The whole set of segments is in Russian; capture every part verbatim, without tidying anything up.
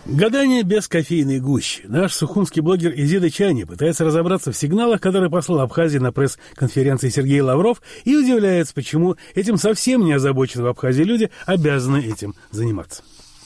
Гадание без кофейной гущи. Наш сухумский блогер Изида Чайни пытается разобраться в сигналах, которые послал Абхазии на пресс-конференции Сергей Лавров, и удивляется, почему этим совсем не озабоченные в Абхазии люди обязаны этим заниматься.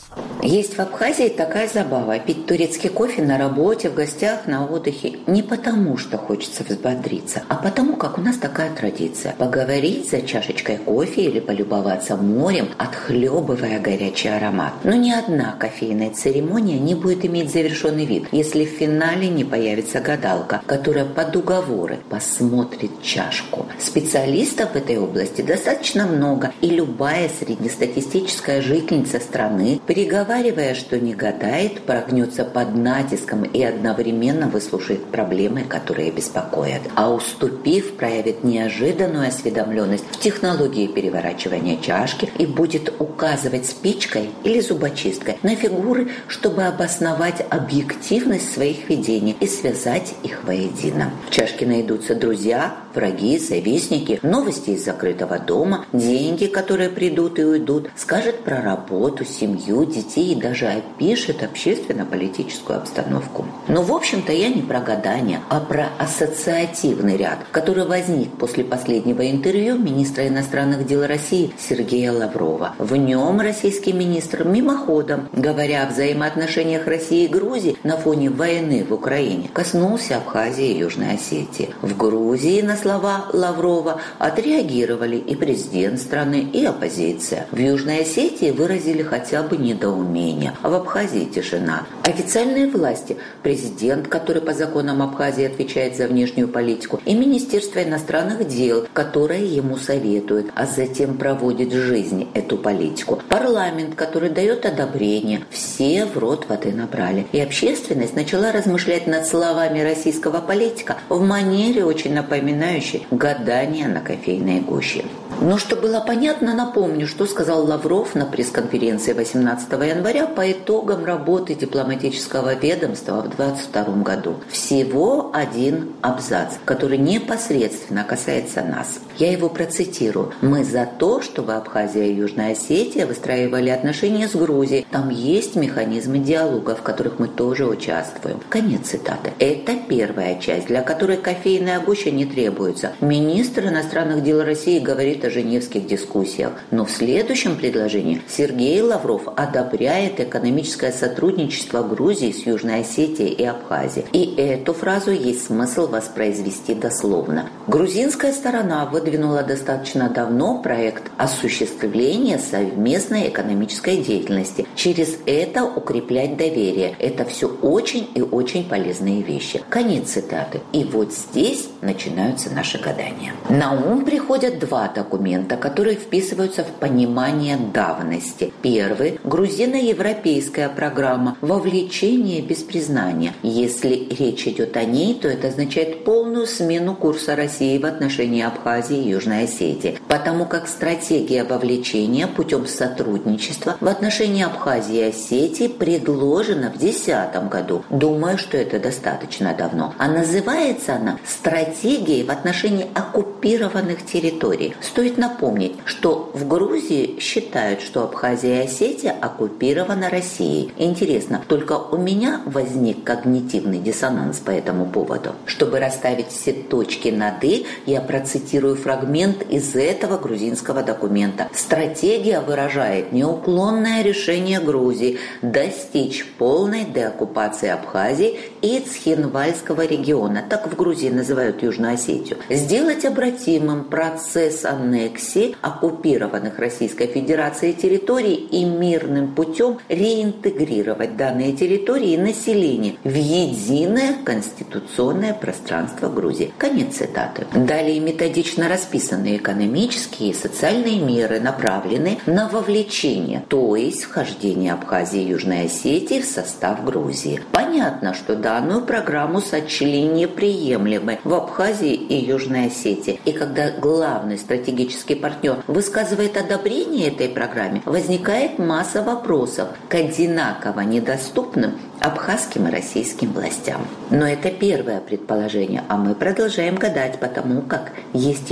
Есть в Абхазии такая забава – пить турецкий кофе на работе, в гостях, на отдыхе. Не потому, что хочется взбодриться, а потому, как у нас такая традиция. Поговорить за чашечкой кофе или полюбоваться морем, отхлебывая горячий аромат. Но ни одна кофейная церемония не будет иметь завершенный вид, если в финале не появится гадалка, которая под уговоры посмотрит чашку. Специалистов в этой области достаточно много, и любая среднестатистическая жительница страны, переговаривая, что не гадает, прогнется под натиском и одновременно выслушает проблемы, которые беспокоят. А уступив, проявит неожиданную осведомленность в технологии переворачивания чашки и будет указывать спичкой или зубочисткой на фигуры, чтобы обосновать объективность своих видений и связать их воедино. В чашке найдутся друзья, враги, завистники, новости из закрытого дома, деньги, которые придут и уйдут, скажет про работу, семью, детей и даже опишет общественно-политическую обстановку. Но, в общем-то, я не про гадание, а про ассоциативный ряд, который возник после последнего интервью министра иностранных дел России Сергея Лаврова. В нем российский министр мимоходом, говоря о взаимоотношениях России и Грузии на фоне войны в Украине, коснулся Абхазии и Южной Осетии. В Грузии на слова Лаврова отреагировали и президент страны, и оппозиция. В Южной Осетии выразили хотя бы недоумение, а в Абхазии тишина. Официальные власти, президент, который по законам Абхазии отвечает за внешнюю политику, и Министерство иностранных дел, которое ему советует, а затем проводит в жизнь эту политику. Парламент, который дает одобрение. Все в рот воды набрали. И общественность начала размышлять над словами российского политика в манере, очень напоминающей гадание на кофейной гуще. Но что было понятно, напомню, что сказал Лавров на пресс-конференции восемнадцатого января по итогам работы дипломатического ведомства в двадцать втором году. Всего один абзац, который непосредственно касается нас. Я его процитирую. «Мы за то, чтобы Абхазия и Южная Осетия выстраивали отношения с Грузией. Там есть механизмы диалога, в которых мы тоже участвуем». Конец цитаты. Это первая часть, для которой кофейная гуща не требуется. Министр иностранных дел России говорит о женевских дискуссиях. Но в следующем предложении Сергей Лавров одобряет экономическое сотрудничество Грузии с Южной Осетией и Абхазией. И эту фразу есть смысл воспроизвести дословно. Грузинская сторона выдвинула достаточно давно проект осуществления совместной экономической деятельности. Через это укреплять доверие. Это все очень и очень полезные вещи. Конец цитаты. И вот здесь начинаются наши гадания. На ум приходят два документа, которые вписываются в понимание давности. Первый – грузино-европейская программа «Вовлечение без признания». Если речь идет о ней, то это означает полную смену курса России в отношении Абхазии и Южной Осетии, потому как стратегия вовлечения путем сотрудничества в отношении Абхазии и Осетии предложена в две тысячи десятом году. Думаю, что это достаточно давно. А называется она «Стратегией в отношении оккупированных территорий». Стоит напомнить, что в Грузии считают, что Абхазия и Осетия оккупирована Россией. Интересно, только у меня возник когнитивный диссонанс по этому поводу. Чтобы расставить все точки над «и», я процитирую фрагмент из этого грузинского документа. Стратегия выражает неуклонное решение Грузии достичь полной деоккупации Абхазии и Цхинвальского региона, так в Грузии называют Южную Осетию, сделать обратимым процесс аннексии оккупированных Российской Федерацией территорий и мирным путем реинтегрировать данные территории и население в единое конституционное пространство Грузии. Конец цитаты. Далее методично расписанные экономические и социальные меры направлены на вовлечение, то есть вхождение Абхазии и Южной Осетии в состав Грузии. Понятно, что данную программу сочли неприемлемой в Абхазии и Южной Осетии. И когда главный стратегический партнер высказывает одобрение этой программе, возникает масса вопросов к одинаково недоступным абхазским и российским властям. Но это первое предположение, а мы продолжаем гадать, потому как есть еще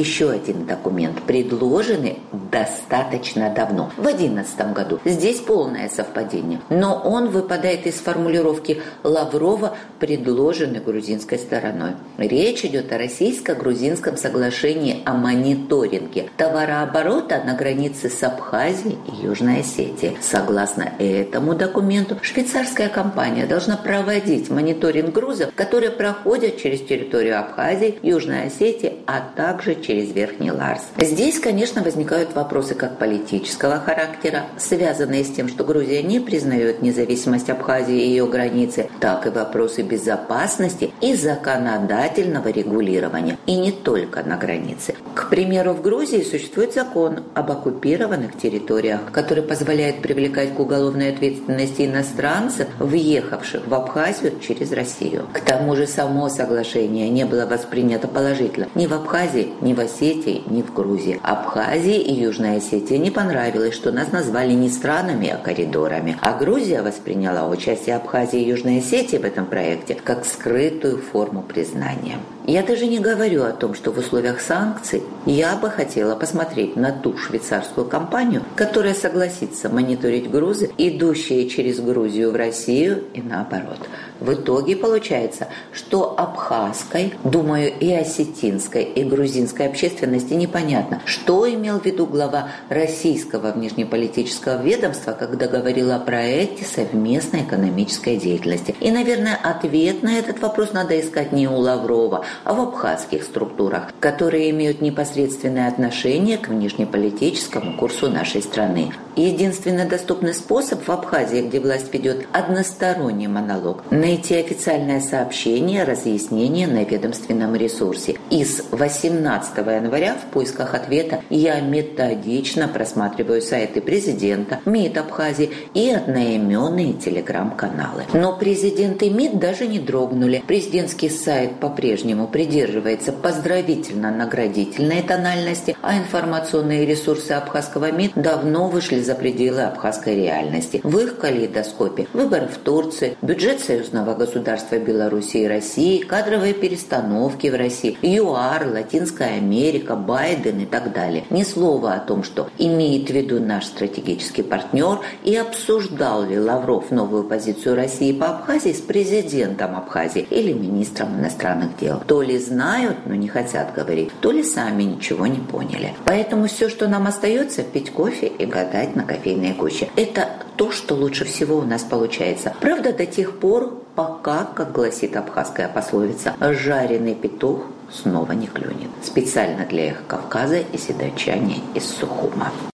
еще один документ, предложенный достаточно давно, в две тысячи одиннадцатом году. Здесь полное совпадение, но он выпадает из формулировки Лаврова, предложенный грузинской стороной. Речь идет о российско-грузинском соглашении о мониторинге товарооборота на границе с Абхазией и Южной Осетией. Согласно этому документу, швейцарская компания должна проводить мониторинг грузов, которые проходят через территорию Абхазии, Южной Осетии, а также через Верхний Ларс. Здесь, конечно, возникают вопросы как политического характера, связанные с тем, что Грузия не признает независимость Абхазии и ее границы, так и вопросы безопасности и законодательного регулирования, и не только на границе. К примеру, в Грузии существует закон об оккупированных территориях, который позволяет привлекать к уголовной ответственности иностранцев, въехавших в Абхазию через Россию. К тому же само соглашение не было воспринято положительно ни в Абхазии, ни в Осетии, ни в Грузии. Абхазии и Южной Осетии не понравилось, что нас назвали не странами, а коридорами. А Грузия восприняла участие Абхазии и Южной Осетии в этом проекте как скрытую форму признания. Я даже не говорю о том, что в условиях санкций я бы хотела посмотреть на ту швейцарскую компанию, которая согласится мониторить грузы, идущие через Грузию в Россию и наоборот. В итоге получается, что абхазской, думаю, и осетинской, и грузинской общественности непонятно, что имел в виду глава российского внешнеполитического ведомства, когда говорил о проекте совместной экономической деятельности. И, наверное, ответ на этот вопрос надо искать не у Лаврова, а в абхазских структурах, которые имеют непосредственное отношение к внешнеполитическому курсу нашей страны. Единственный доступный способ в Абхазии, где власть ведет односторонний монолог, найти официальное сообщение, разъяснение на ведомственном ресурсе. И с восемнадцатого января в поисках ответа я методично просматриваю сайты президента, МИД Абхазии и одноименные телеграм-каналы. Но президент и МИД даже не дрогнули. Президентский сайт по-прежнему придерживается поздравительно-наградительной тональности, а информационные ресурсы абхазского МИД давно вышли за пределы абхазской реальности. В их калейдоскопе выборы в Турции, бюджет союзного государства Беларуси и России, кадровые перестановки в России, ЮАР, Латинская Америка, Байден и так далее. Ни слова о том, что имеет в виду наш стратегический партнер, и обсуждал ли Лавров новую позицию России по Абхазии с президентом Абхазии или министром иностранных дел. То ли знают, но не хотят говорить, то ли сами ничего не поняли. Поэтому все, что нам остается, пить кофе и гадать на кофейной гуще. Это то, что лучше всего у нас получается. Правда, до тех пор, пока, как гласит абхазская пословица, жареный петух снова не клюнет. Специально для Эхо Кавказа и седочане из Сухума.